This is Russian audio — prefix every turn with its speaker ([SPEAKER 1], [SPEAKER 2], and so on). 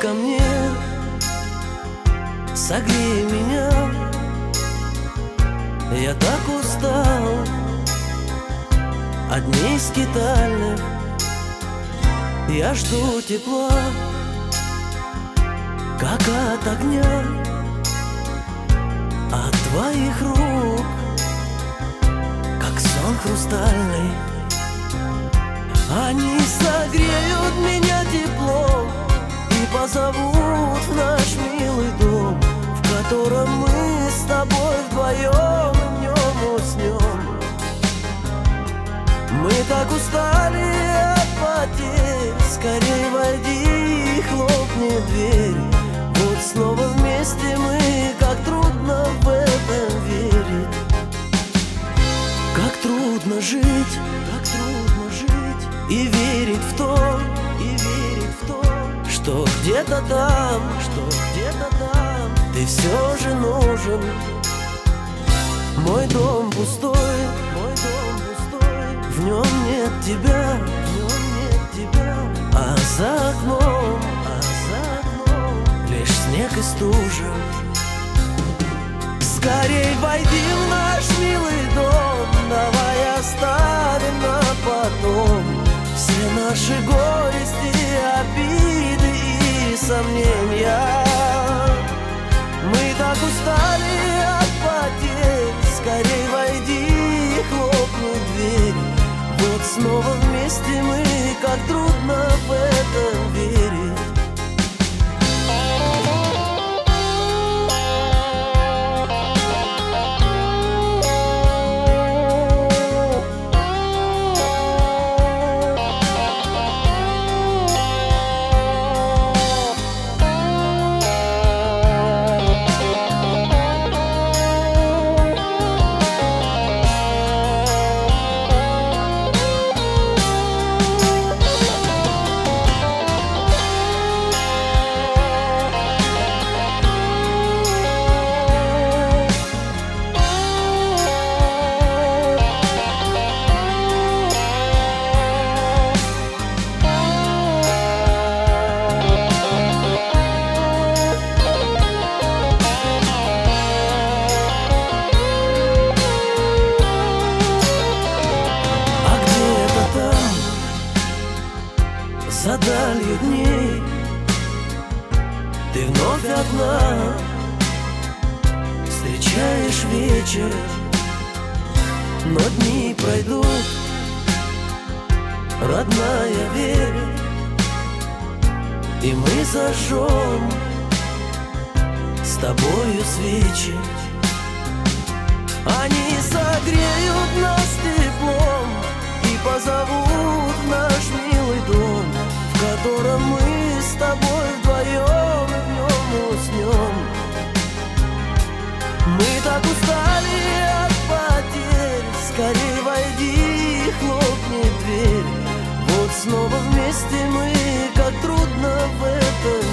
[SPEAKER 1] ко мне, согрей меня. Я так устал от дней скитальных, я жду тепла, как от огня, от твоих рук, как сон хрустальный. Они согреют меня теплом и позовут в наш милый дом, в котором мы с тобой вдвоем в нем уснем. Мы так устали от потерь, скорей войди и хлопни дверь. Вот снова вместе мы, как трудно в это верить. Как трудно жить, и верить в то, что где-то там, ты все же нужен. Мой дом пустой, в нем нет тебя, а за окном лишь снег и стужа. Скорей войди в наш милый дом, давай оставим на потом все наши горести, обиды и сомнения. Мы так устали от потерь, скорей войди и хлопни дверь. Вот снова вместе мы, как трудно в это верить. За далью дней ты вновь одна встречаешь вечер, но дни пройдут, родная, верь, и мы зажжем с тобою свечи. Они согреют нас теплом и позовут в наш милый дом, в котором мы с тобой вдвоем в нем уснем. Мы так устали от потерь, скорей войди и хлопни дверь. Вот снова вместе мы, как трудно в это